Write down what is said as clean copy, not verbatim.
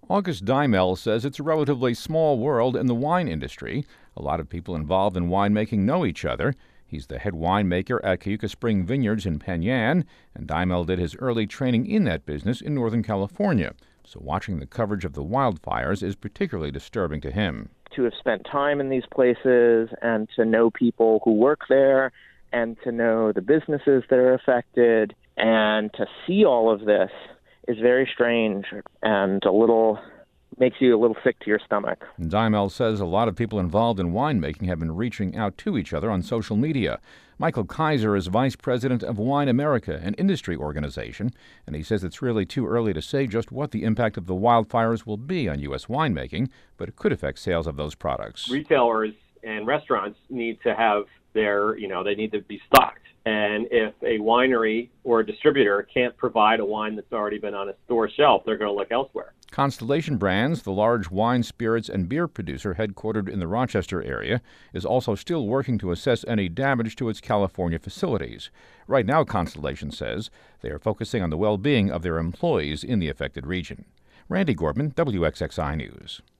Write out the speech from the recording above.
August Dimel says it's a relatively small world in the wine industry. A lot of people involved in winemaking know each other. He's the head winemaker at Cayuga Spring Vineyards in Penn Yan, and Dimel did his early training in that business in Northern California. So watching the coverage of the wildfires is particularly disturbing to him. To have spent time in these places and to know people who work there and to know the businesses that are affected and to see all of this is very strange and makes you a little sick to your stomach. Dimel says a lot of people involved in winemaking have been reaching out to each other on social media. Michael Kaiser is vice president of Wine America, an industry organization, and he says it's really too early to say just what the impact of the wildfires will be on U.S. winemaking, but it could affect sales of those products. Retailers and restaurants need to have they need to be stocked. And if a winery or a distributor can't provide a wine that's already been on a store shelf, they're going to look elsewhere. Constellation Brands, the large wine, spirits, and beer producer headquartered in the Rochester area, is also still working to assess any damage to its California facilities. Right now, Constellation says they are focusing on the well-being of their employees in the affected region. Randy Gorman, WXXI News.